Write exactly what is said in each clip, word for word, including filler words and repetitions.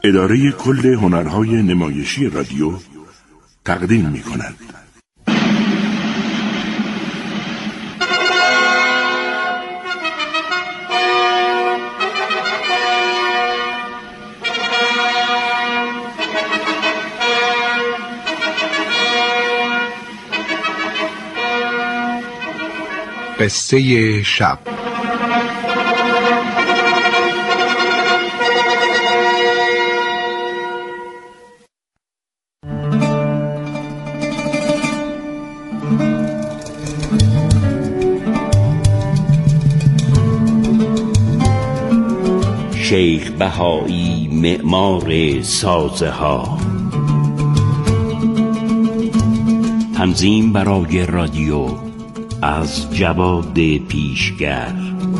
اداره کل هنرهای نمایشی رادیو تقدیم می کند. قصه شب. شیخ بهایی معمار سازه ها. تنظیم برای رادیو از جواد پیشگر.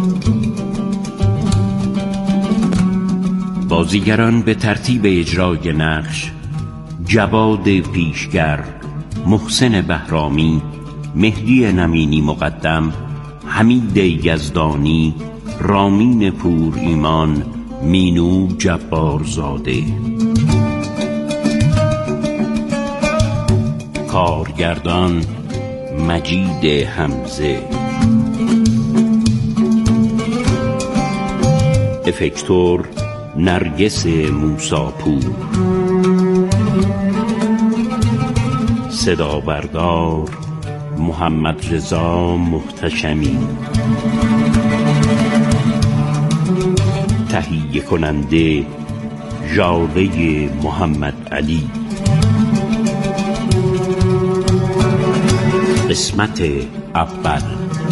بازیگران به ترتیب اجرای نقش: جواد پیشگر، محسن بهرامی، مهدی نمینی مقدم، حمید یزدانی، رامین پور ایمان، مینو جبارزاده. کارگردان مجید حمزه. افکتور نرگس موساپور. صدا بردار محمد رضا محتشمی. تهیه کننده ژاله محمد علی. قسمت اول.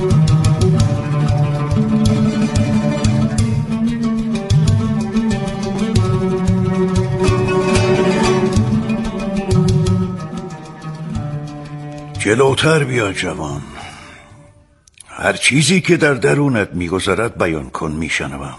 جلوتر بیا جوان. هر چیزی که در درونت میگذرد بیان کن، میشنوم.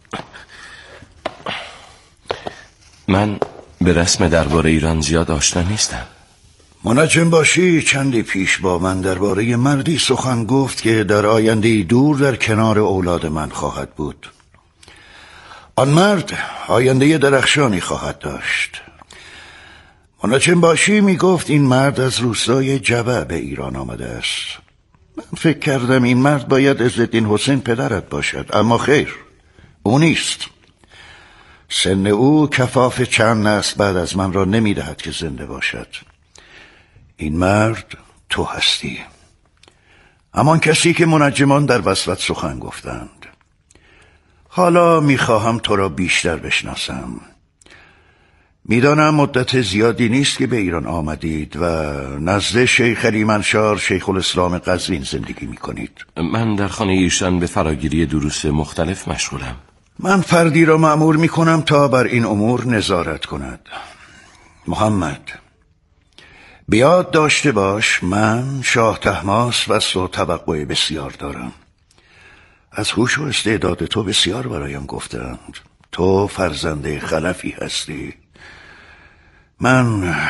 من به رسم درباره ایران زیاد آشنا نیستم. منجم باشی چندی پیش با من درباره مردی سخن گفت که در آینده دور در کنار اولاد من خواهد بود. آن مرد آینده درخشانی خواهد داشت. منجم باشی می گفت این مرد از روستای جبه به ایران آمده است. من فکر کردم این مرد باید عزالدین حسین پدرت باشد، اما خیر، او نیست. سن او کفاف چند نسل بعد از من را نمی دهد که زنده باشد. این مرد تو هستی، همان کسی که منجمان در وصلت سخن گفتند. حالا میخواهم تو را بیشتر بشناسم. میدانم مدت زیادی نیست که به ایران آمدید و نزد شیخ علی منشار شیخ الاسلام قزوین زندگی میکنید. من در خانه ایشان به فراگیری دروس مختلف مشغولم. من فردی را مأمور میکنم تا بر این امور نظارت کند. محمد، بیاد داشته باش من شاه طهماسب وصل و توقع بسیار دارم. از هوش و استعداد تو بسیار برایم گفتند. تو فرزند خلفی هستی. من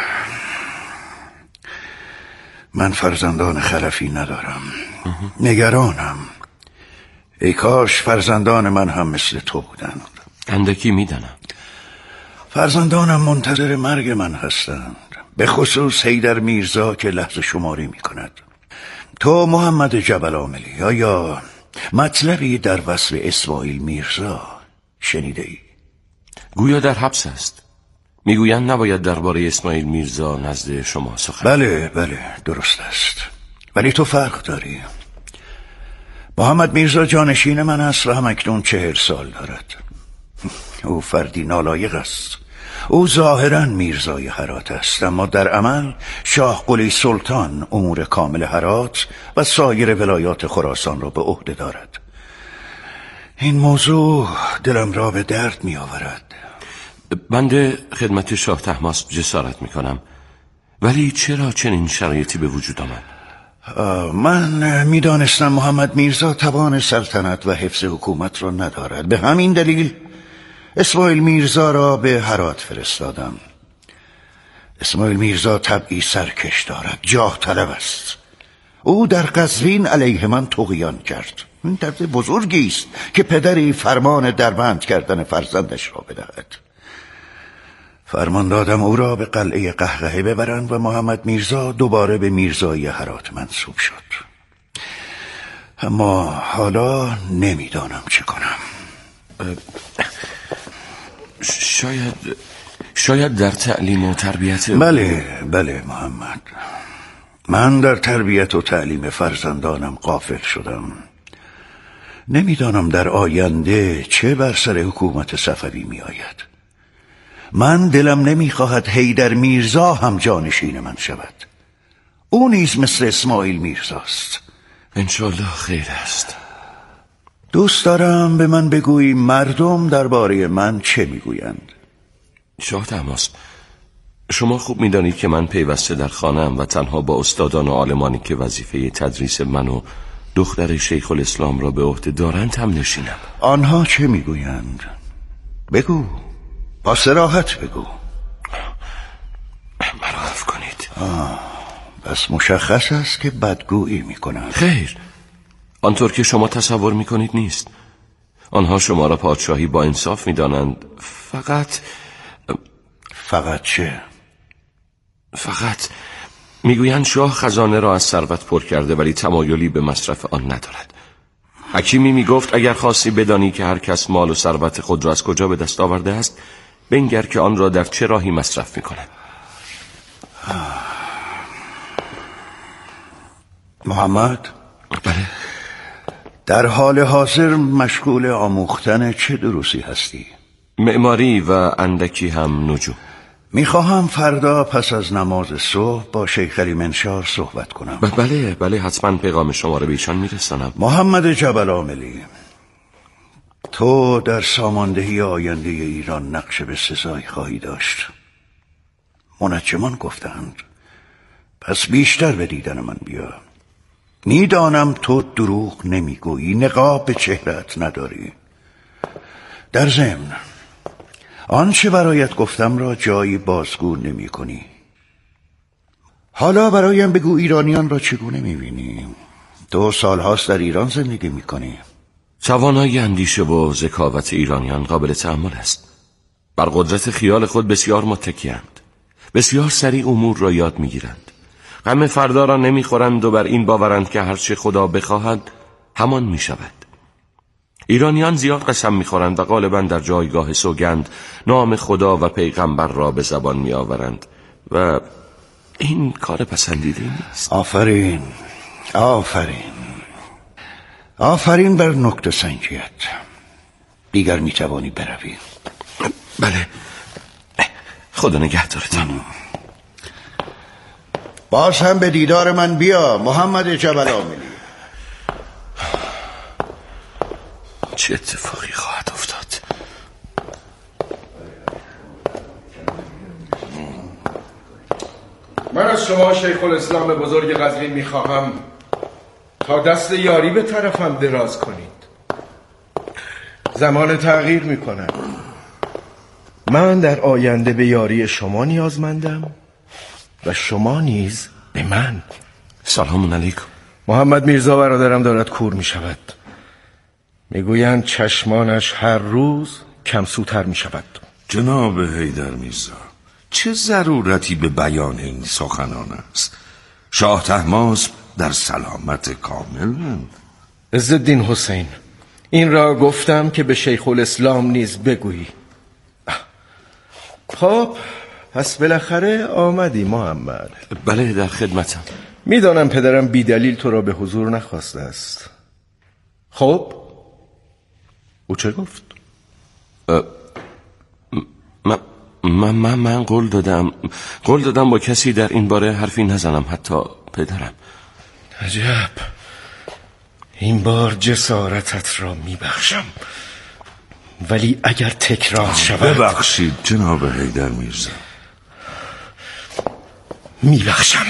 من فرزندان خلفی ندارم. نگرانم. ای کاش فرزندان من هم مثل تو بودند. اندکی میدانم. فرزندانم منتظر مرگ من هستند، به خصوص حیدر میرزا که لحظه شماری می کند. تو محمد جبل عاملی، آیا مطلبی در وصف اسماعیل میرزا شنیده ای؟ گویا در حبس است. میگویند نباید درباره اسماعیل میرزا نزد شما سخن. بله بله درست است، ولی تو فرق داری. محمد میرزا جانشین من است و هم اکنون چهل سال دارد. او فردی نالایق است. او ظاهرا میرزای هرات است، اما در عمل شاه قلی سلطان امور کامل هرات و سایر ولایات خراسان را به عهده دارد. این موضوع دلم را به درد می آورد. بنده خدمت شاه طهماسب جسارت می کنم، ولی چرا چنین شرایطی به وجود آمد؟ من می دانستم محمد میرزا توان سلطنت و حفظ حکومت را ندارد. به همین دلیل اسماعیل میرزا را به هرات فرستادم. اسماعیل میرزا طبعی سرکش دارد، جاه طلب است. او در قزوین علیه من طغیان کرد. این درد بزرگی است که پدری فرمان دربند کردن فرزندش را بدهد. فرمان دادم او را به قلعه قهقهه ببرند و محمد میرزا دوباره به میرزایی هرات منصوب شد. اما حالا نمیدانم چه کنم. شاید شاید در تعلیم و تربیت. بله بله محمد، من در تربیت و تعلیم فرزندانم غافل شدم. نمیدانم در آینده چه بر سر حکومت صفوی می آید. من دلم نمیخواهد حیدر میرزا هم جانشین من شود. او نیز مثل اسماعیل میرزاست. انشالله خیر است. دوست دارم به من بگویی مردم درباره من چه میگویند. شاه طهماسب، شما خوب میدانید که من پیوسته در خانه‌ام و تنها با استادان و عالمانی که وظیفه تدریس من و دختر شیخ الاسلام را به عهده دارند هم نشینم. آنها چه میگویند؟ بگو، با صراحت بگو. مرا عفو کنید. آه، پس مشخص است که بدگویی میکنند. خیر، آنطور که شما تصور میکنید نیست. آنها شما را پادشاهی با انصاف میدانند. فقط فقط چه؟ فقط میگویند شاه خزانه را از ثروت پر کرده ولی تمایلی به مصرف آن ندارد. حکیمی میگفت اگر خاصی بدانی که هر کس مال و ثروت خود را از کجا به دست آورده است، بنگر که آن را در چه راهی مصرف میکند. محمد؟ بله. در حال حاضر مشغول آموختن چه دروسی هستی؟ معماری و اندکی هم نجوم. میخواهم فردا پس از نماز صبح با شیخ علی منشار صحبت کنم. بله بله حتما پیغام شما را به ایشان میرسانم. محمد جبل عاملی، تو در ساماندهی آینده ایران نقش بسزایی خواهی داشت. منجمان گفتند، پس بیشتر به دیدن من بیا. میدانم تو دروغ نمیگویی، نقاب به چهرت نداری. در ضمن آنچه برایت گفتم را جایی بازگو نمی کنی. حالا برایم بگو ایرانیان را چگونه میبینی؟ تو سالهاست در ایران زندگی میکنی. توانایی اندیشه و ذکاوت ایرانیان قابل تأمل است. بر قدرت خیال خود بسیار متکی‌اند. بسیار سریع امور را یاد میگیرند. غم فردا را نمیخورند و بر این باورند که هرچه خدا بخواهد همان میشود. ایرانیان زیاد قسم میخورند و غالبا در جایگاه سوگند نام خدا و پیغمبر را به زبان میآورند و این کار پسندیده نیست. آفرین آفرین آفرین بر نکته سنجیت. دیگر میتوانی بروی. بله، خدا نگهدارتان. باز هم به دیدار من بیا محمد جبل عاملی. چه اتفاقی خواهد افتاد؟ من از شما شیخ الاسلام بزرگ قزوین میخواهم تا دست یاری به طرفم دراز کنید. زمان تغییر میکنم. من در آینده به یاری شما نیازمندم و شما نیز به من. سلام علیکم. محمد میرزا برادرم دارد کور میشود. میگویند چشمانش هر روز کم سوتر میشود. جناب حیدر میرزا، چه ضرورتی به بیان این سخنان است؟ شاه طهماسب در سلامت کامل. عزالدین حسین، این را گفتم که به شیخ الاسلام نیز بگویی. خب پس بالاخره آمدی محمد. بله در خدمتم. میدانم پدرم بی دلیل تو را به حضور نخواسته است. خب او چه گفت؟ من من من من قول دادم قول دادم با کسی در این باره حرفی نزنم، حتی پدرم. عجب. این بار جسارتت را میبخشم، ولی اگر تکرار شود. ببخشید جناب حیدر میرزا. میبخشم.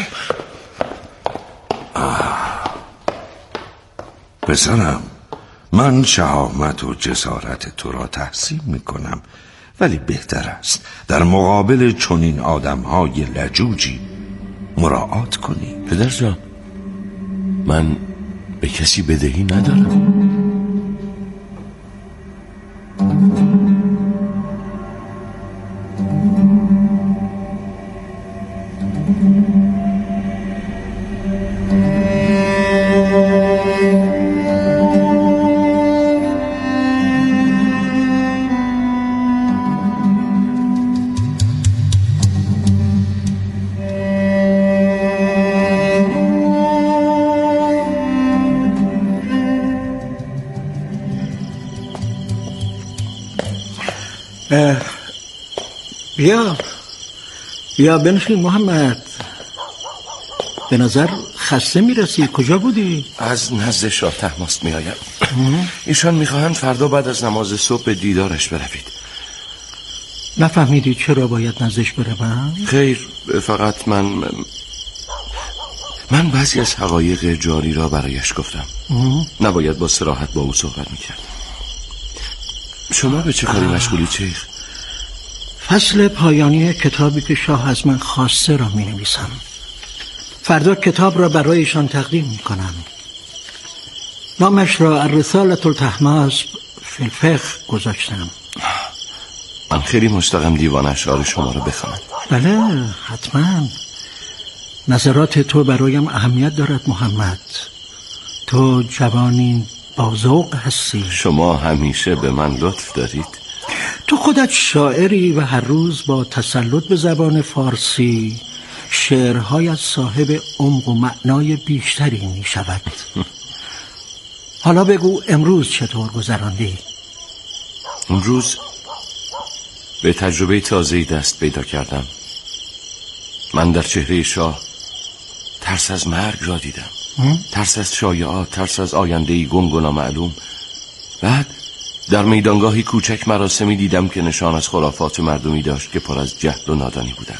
پسرم، من شهامت و جسارت تو را تحسین میکنم، ولی بهتر است در مقابل چنین آدمهای لجوجی مراعات کنی. پدر جان، من به کسی بدهی ندارم. بیا بیا بنشین محمد. به نظر خسته میرسی. کجا بودی؟ از نزد شاه طهماسب میآیم. ایشان میخواهند فردا بعد از نماز صبح به دیدارش بروید. نفهمیدی چرا باید نزدش بروم؟ خیر، فقط من من بعضی از حقایق جاری را برایش گفتم. نباید با صراحت با او صحبت میکرد. شما به چه کاری مشغولی شیخ؟ فصل پایانی کتابی که شاه از من خواسته را می نویسم. فردا کتاب را برایشان تقدیم می کنم. نامش را الرسالة الطهماسب فی الفقه گذاشتم. من خیلی مشتاقم دیوان اشعار شما را بخوانم. بله حتما. نظرات تو برایم اهمیت دارد محمد. تو جوانی با ذوق هستی. شما همیشه به من لطف دارید. تو خودت شاعری و هر روز با تسلط به زبان فارسی شعرهایت صاحب عمق و معنای بیشتری می شود. حالا بگو امروز چطور گذراندی؟ امروز به تجربه تازه‌ای دست پیدا کردم. من در چهره شاه ترس از مرگ را دیدم. ترس از شایعات، ترس از آینده‌ای گنگ و نامعلوم. بعد در میدانگاهی کوچک مراسمی دیدم که نشان از خرافات مردمی داشت که پر از جهل و نادانی بودند.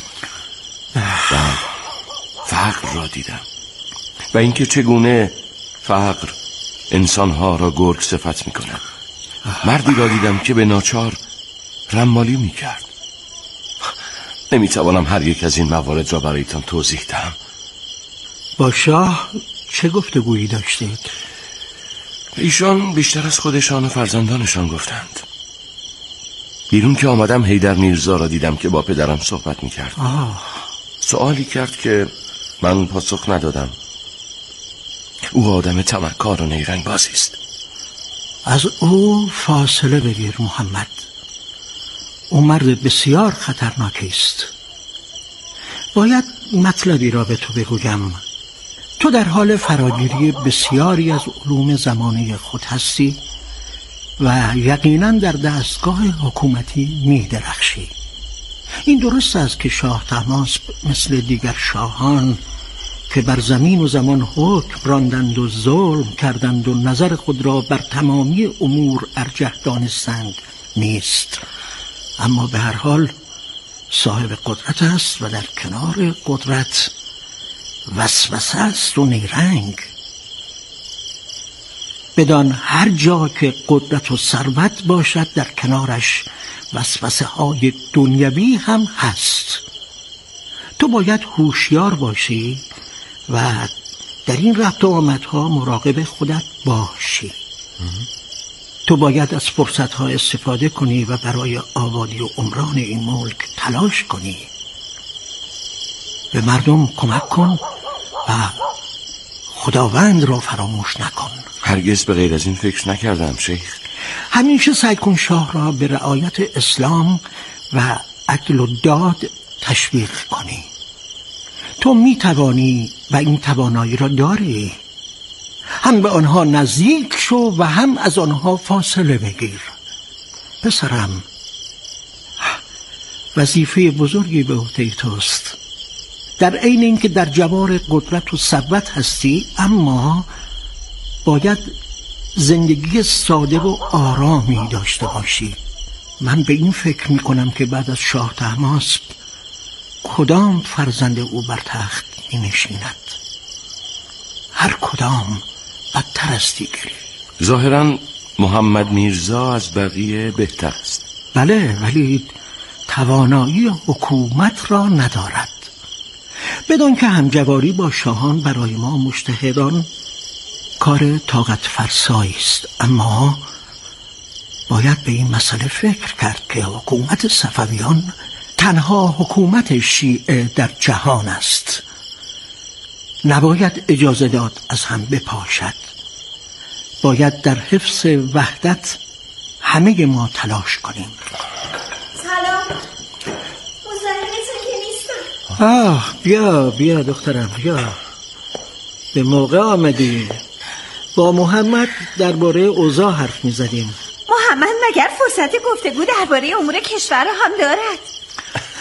بعد فقر را دیدم و اینکه چگونه فقر انسانها را گرگ صفت می کند. مردی را دیدم که به ناچار رمالی می کرد. نمی توانم هر یک از این موارد را برایتان توضیح دهم. با شاه چه گفتگویی داشتید؟ ایشان بیشتر از خودشان و فرزندانشان گفتند. بیرون که آمدم حیدر میرزا را دیدم که با پدرم صحبت می کرد. آه. سوالی کرد که من پاسخ ندادم. او آدم طمعکار و نیرنگ بازی است. از او فاصله بگیر محمد. او مرد بسیار خطرناکی است. باید مطلبی را به تو بگویم. تو در حال فراگیری بسیاری از علوم زمانه خود هستی و یقینا در دستگاه حکومتی می درخشی. این درست است که شاه طهماسب مثل دیگر شاهان که بر زمین و زمان حکم راندند و ظلم کردند و نظر خود را بر تمامی امور ارجح دانستند نیست، اما به هر حال صاحب قدرت است و در کنار قدرت وسوسه است و نیرنگ. بدان هر جا که قدرت و ثروت باشد در کنارش وسوسه های دنیوی هم هست. تو باید هوشیار باشی و در این رفت و آمدها مراقب خودت باشی. تو باید از فرصتها استفاده کنی و برای آبادی و عمران این ملک تلاش کنی. به مردم کمک کن و خداوند را فراموش نکن. هرگز به غیر از این فکر نکردم شیخ. همیشه سعی کن شاه را به رعایت اسلام و عدل و داد تشویق کنی. تو می توانی و این توانایی را داری. هم به آنها نزدیک شو و هم از آنها فاصله بگیر. پسرم، وظیفه بزرگی به عهده توست. در عین اینکه در جوار قدرت و ثروت هستی، اما باید زندگی ساده و آرامی داشته باشی. من به این فکر می کنم که بعد از شاه طهماسب کدام فرزند او بر تخت می نشیند. هر کدام بدتر از دیگری. ظاهراً محمد میرزا از بقیه بهتر است. بله، ولی توانایی حکومت را ندارد. بدان که همجواری با شاهان برای ما مجتهدان کار طاقت فرسایی است، اما باید به این مسئله فکر کرد که حکومت صفویان تنها حکومت شیعه در جهان است. نباید اجازه داد از هم بپاشد. باید در حفظ وحدت همه ما تلاش کنیم. سلام، مزاحمتون که نیستم. آه بیا بیا دخترم بیا. به موقع آمدی. با محمد درباره اوضاع حرف می‌زدیم. محمد مگر فرصت گفتگو درباره امور کشور هم دارد؟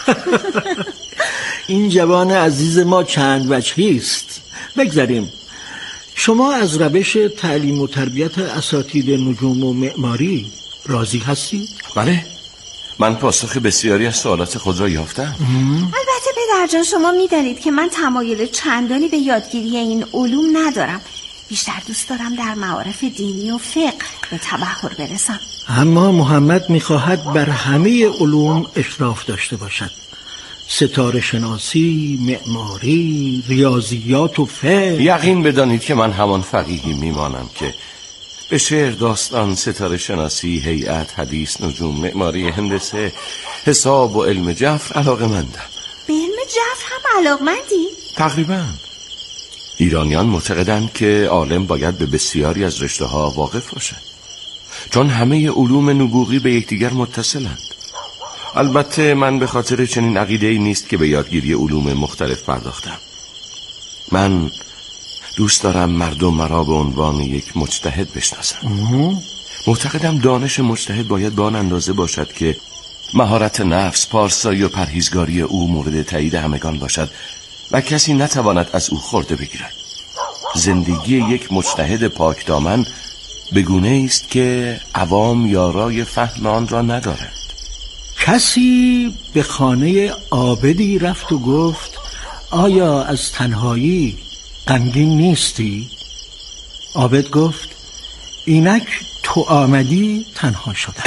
این جوان عزیز ما چند وجهی است. بگذاریم، شما از روش تعلیم و تربیت اساتید نجوم و معماری راضی هستید؟ بله، من پاسخ بسیاری از سوالات خود را یافتم. البته پدر جان، شما میدانید که من تمایل چندانی به یادگیری این علوم ندارم. بیشتر دوست دارم در معارف دینی و فقه به تبحر برسم. اما محمد میخواهد بر همه علوم اشراف داشته باشد. ستاره شناسی، معماری، ریاضیات و فقه. یقین بدانید که من همان فقیهی میمانم که به شعر، داستان، ستاره شناسی، هیئت، حدیث، نجوم، معماری، هندسه، حساب و علم جبر علاقه مندم. به علم جبر هم علاقمندی؟ تقریبا. ایرانیان معتقدند که عالم باید به بسیاری از رشته ها واقف باشد، چون همه علوم نبوغی به یکدیگر متصلند. البته من به خاطر چنین عقیده‌ای نیست که به یادگیری علوم مختلف پرداختم. من دوست دارم مردم مرا به عنوان یک مجتهد بشناسند. معتقدم دانش مجتهد باید به آن اندازه باشد که مهارت نفس، پارسایی و پرهیزگاری او مورد تایید همگان باشد و کسی نتواند از او خورده بگیرد. زندگی یک مجتهد پاکدامن بگونه است که عوام یارای فهم آن را ندارند. کسی به خانه عابدی رفت و گفت آیا از تنهایی غمگین نیستی؟ عابد گفت اینک تو آمدی تنها شدم.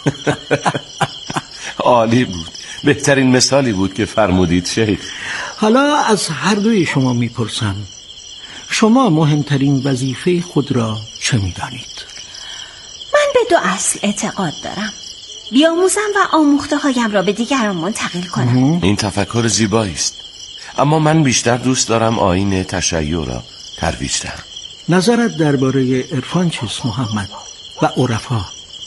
عالی بود. بهترین مثالی بود که فرمودید شیخ. حالا از هر دوی شما میپرسم، شما مهمترین وظیفه خود را چه میدانید؟ من به دو اصل اعتقاد دارم: بیاموزم و آموخته هایم را به دیگران منتقل کنم. این تفکر زیبایی است، اما من بیشتر دوست دارم آیین تشیع را ترویج دهم. نظرت درباره عرفان چیست محمد و عرفا؟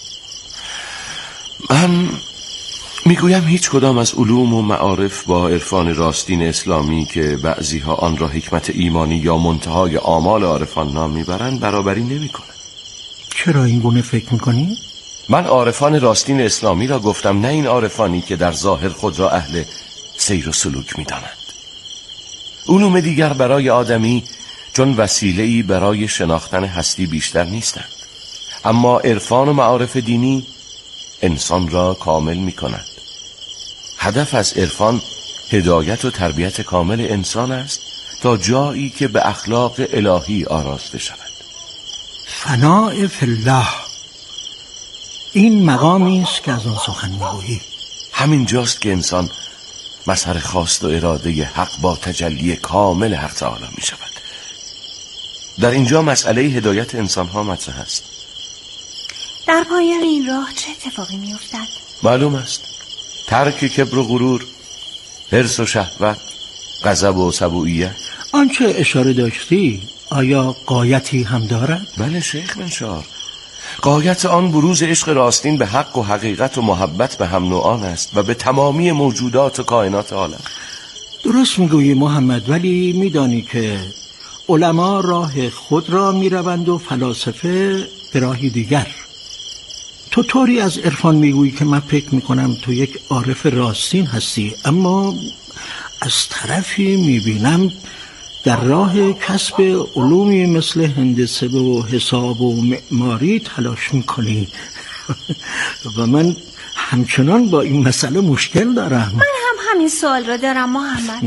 من میگویم هیچ کدام از علوم و معارف با عرفان راستین اسلامی که بعضی ها آن را حکمت ایمانی یا منتهای آمال عارفان نام میبرند برابری نمی کنه. چرا این گونه فکر میکنی؟ من عارفان راستین اسلامی را گفتم، نه این عارفانی که در ظاهر خود را اهل سیر و سلوک میدانند. علوم دیگر برای آدمی چون وسیله‌ای برای شناختن هستی بیشتر نیستند، اما عرفان و معارف دینی انسان را کامل می کند. هدف از عرفان هدایت و تربیت کامل انسان است تا جایی که به اخلاق الهی آراسته شود. فناء فی الله، این مقامی است که از آن سخن میگویی. همین جاست که انسان مظهر خواست و اراده حق با تجلی کامل حق تعالی می شود. در اینجا مسئله هدایت انسان ها مطرح است. در پایان این راه چه اتفاقی می افتد؟ معلوم است. ترک کبر و غرور، حرص و شهوت، غضب و سبوعیت. آنچه اشاره داشتی آیا غایتی هم دارد؟ بله شیخ منشار، غایت آن بروز عشق راستین به حق و حقیقت و محبت به هم نوعان است و به تمامی موجودات و کائنات عالم. درست میگویی محمد، ولی میدانی که علما راه خود را میروند و فلاسفه به راهی دیگر. تو طوری از عرفان میگویی که من فکر میکنم تو یک عارف راستین هستی، اما از طرفی میبینم در راه کسب علومی مثل هندسه و حساب و معماری تلاش میکنی و من همچنان با این مسئله مشکل دارم. من هم همین سوال را دارم محمد.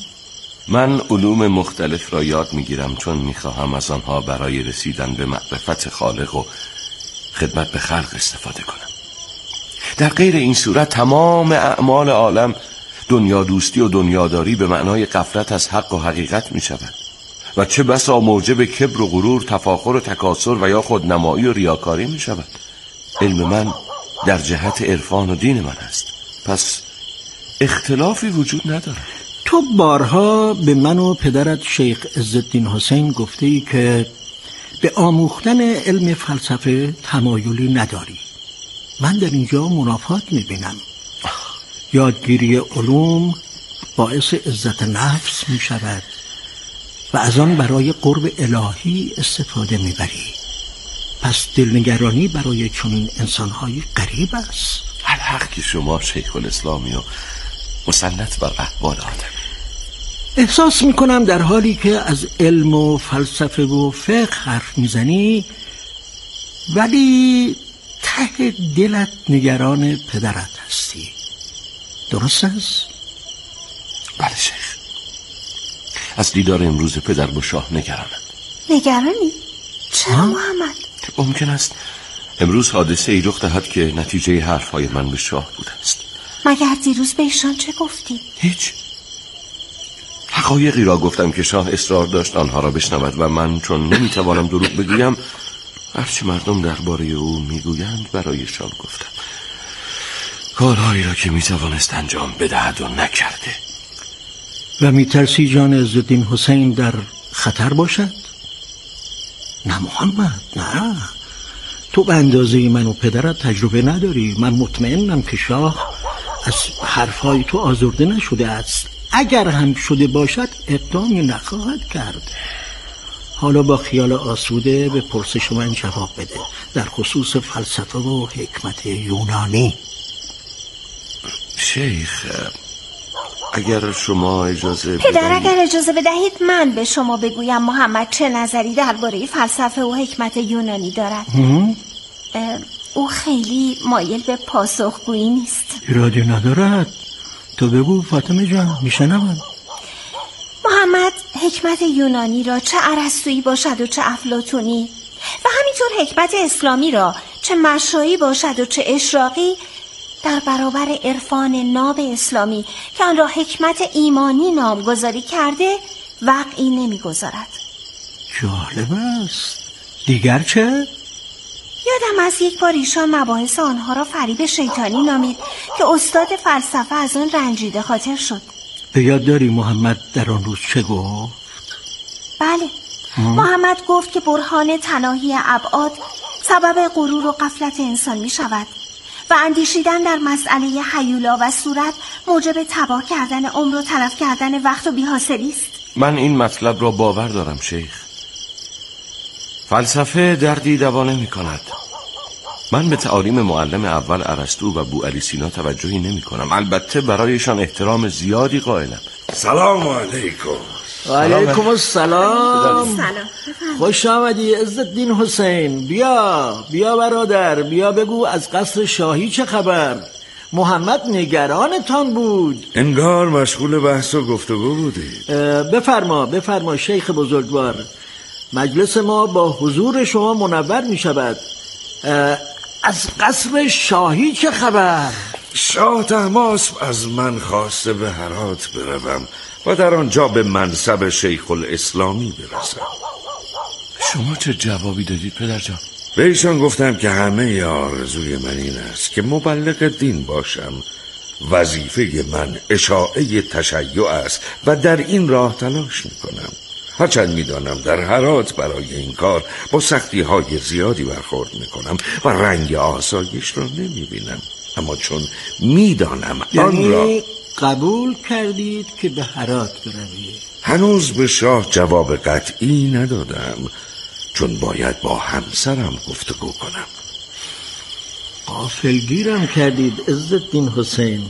من علوم مختلف را یاد میگیرم چون میخواهم از آنها برای رسیدن به معرفت خالق و خدمت به خلق استفاده کنم. در غیر این صورت تمام اعمال عالم دنیا دوستی و دنیاداری به معنای غفلت از حق و حقیقت می شود و چه بسا موجب کبر و غرور، تفاخر و تکاسر و یا خودنمایی و ریاکاری می شود. علم من در جهت عرفان و دین من است، پس اختلافی وجود ندارد. تو بارها به من و پدرت شیخ عزالدین حسین گفته ای که به آموختن علم فلسفه تمایلی نداری. من در اینجا منافات میبینم. یادگیری علوم باعث عزت نفس می شود و از آن برای قرب الهی استفاده میبری. پس دلنگرانی برای چنین انسانهایی غریب است. الحق که شما شیخ الاسلامی و مسلط بر احوال آدم. احساس میکنم در حالی که از علم و فلسفه و فقه حرف میزنی ولی ته دلت نگران پدرت هستی. درست است؟ بله شیخ، از دیدار امروز پدر با شاه نگرانم. نگرانی؟ چرا محمد؟ ممکن است امروز حادثه ای رخ دهد که نتیجه حرفهای من به شاه بوده است. مگر دیروز به ایشان چه گفتی؟ هیچ. حقایقی را گفتم که شاه اصرار داشت آنها را بشنود و من چون نمیتوانم دروغ بگویم هرچه مردم درباره او میگویند برایشان گفتم. کارهایی را که میتوانست انجام بدهد و نکرده. و میترسی جان عزالدین حسین در خطر باشد؟ نه محمد، نه. تو به اندازه من و پدرت تجربه نداری. من مطمئنم که شاه از حرفهای تو آزرده نشده است. اگر هم شده باشد اقدامی نخواهد کرد. حالا با خیال آسوده به پرسش من جواب بده در خصوص فلسفه و حکمت یونانی. شیخ، اگر شما اجازه پدر بدهید... اگر اجازه بدهید من به شما بگویم محمد چه نظری درباره فلسفه و حکمت یونانی دارد. او خیلی مایل به پاسخگویی نیست. ایرادی ندارد، تو بگو فاطمه جان، میشنوم. محمد حکمت یونانی را چه ارسطویی باشد و چه افلاطونی و همینطور حکمت اسلامی را چه مشایی باشد و چه اشراقی در برابر عرفان ناب اسلامی که آن را حکمت ایمانی نامگذاری کرده وقعی نمیگذارد. جالب است. دیگر چه؟ یادم از یک بار ایشان مباحث آنها را فریب شیطانی نامید که استاد فلسفه از آن رنجیده خاطر شد. به یاد داری محمد در آن روز چه گفت؟ بله. محمد گفت که برهان تناهی ابعاد سبب غرور و غفلت انسان می شود و اندیشیدن در مسئله هیولا و صورت موجب تباه کردن عمر و تلف کردن وقت و بی‌حاصلی است. من این مطلب را باور دارم شیخ. فلسفه دردی دوا نمی کند. من به تعالیم معلم اول ارسطو و بوعلی سینا توجهی نمی کنم. البته برایشان احترام زیادی قائلم. سلام علیکم. و علیکم السلام. سلام. خوش آمدی عزالدین حسین. بیا بیا برادر، بیا بگو از قصر شاهی چه خبر؟ محمد نگرانتان بود. انگار مشغول بحث و گفتگو بودید. بفرما بفرما شیخ بزرگوار. مجلس ما با حضور شما منور می شود. از قصر شاهی چه خبر؟ شاه طهماسب از من خواسته به هرات بروم و در آنجا به منصب شیخ الاسلامی برسم. شما چه جوابی دادید پدر جان؟ به ایشان گفتم که همه آرزوی من این است که مبلغ دین باشم. وظیفه من اشاعه تشیع است و در این راه تلاش میکنم. هرچند میدانم در هرات برای این کار با سختی های زیادی برخورد میکنم و رنگ آسایش را نمیبینم، اما چون میدانم آن را قبول کردید که به هرات بروید. هنوز به شاه جواب قطعی ندادم، چون باید با همسرم گفتگو کنم. غافلگیرم کردید عزالدین حسین.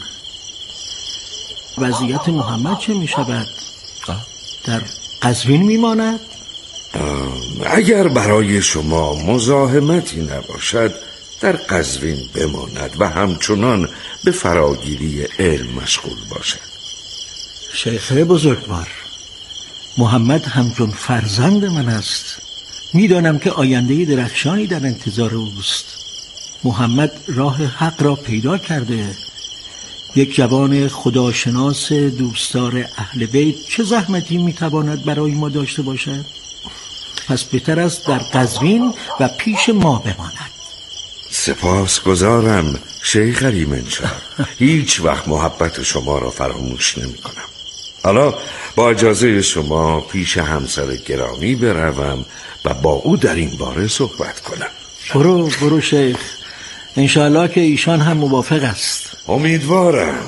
وضعیت محمد چه می شود؟ در قزوین می ماند؟ اگر برای شما مزاحمتی نباشد در قزوین بماند و همچنان به فراگیری علم مشغول باشد. شیخ بزرگوار، محمد همچون فرزند من است. میدانم که آینده درخشانی در انتظار اوست. محمد راه حق را پیدا کرده. یک جوان خداشناس دوستدار اهل بیت چه زحمتی میتواند برای ما داشته باشد؟ پس بهتر است در قزوین و پیش ما بماند. سپاس گذارم شیخ علی منشا. هیچ وقت محبت شما را فراموش نمی کنم. حالا با اجازه شما پیش همسر گرامی بروم و با او در این باره صحبت کنم. برو برو شیخ، انشاءالله که ایشان هم موافق است. امیدوارم.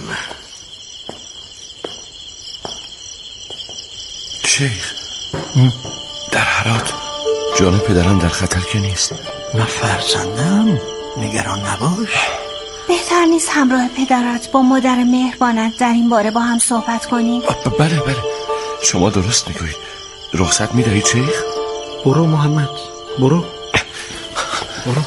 شیخ، در هرات جان پدرم در خطر که نیست؟ نه فرزندم، نگران نباش. بهتر نیست همراه پدرت با مادر مهربانت در این باره با هم صحبت کنیم؟ بله بله، شما درست میگویید. رخصت میدهید شیخ؟ برو محمد، برو برو.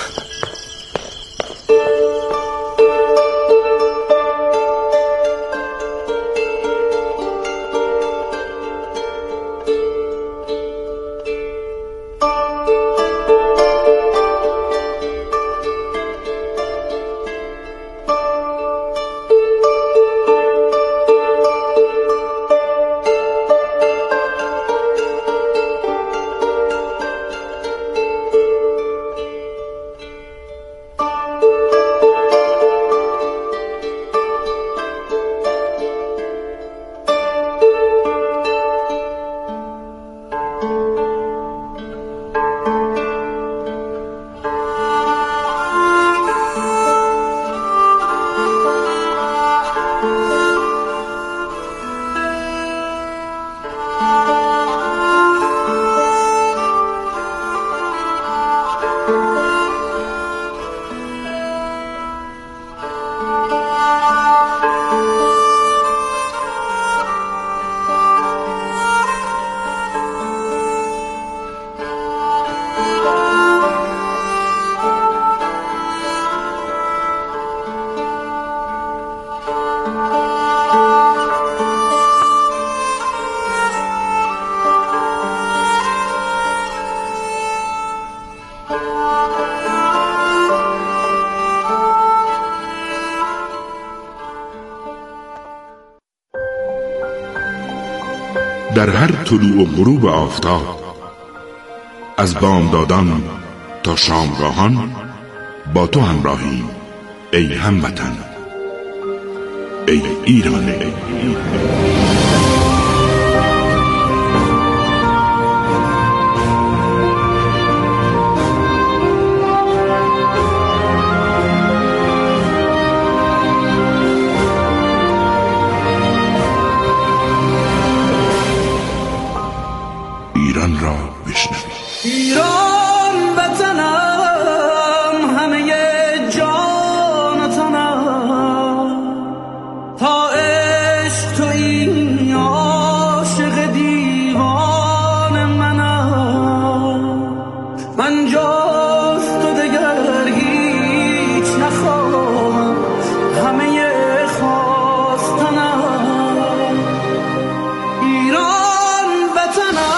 در هر طلوع و غروب آفتاب، از بامدادان تا شامگاهان با تو همراهیم ای هموطن، ای ایران، ای ایران. ایران را بشنوید. ایران وطنم، همه جان تنم، تا عشق تویی عاشق دیوان منم. من جز تو دگر هیچ نخواهم، همه خواستنم. ایران وطنم،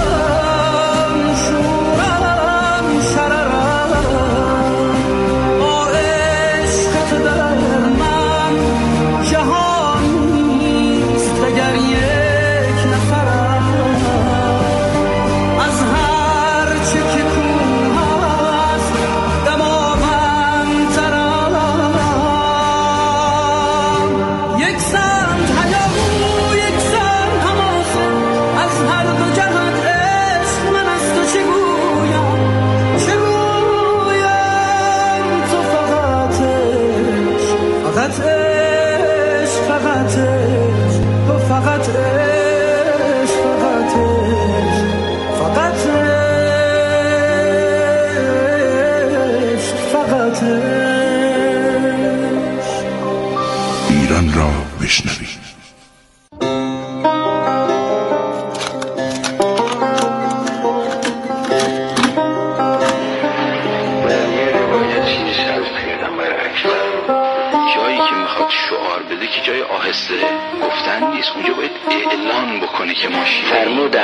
ایران را بشنوید. جایی که میخواد شعار بده که جای آهسته گفتن نیست، اونجا باید اعلان بکنه که ما شیعه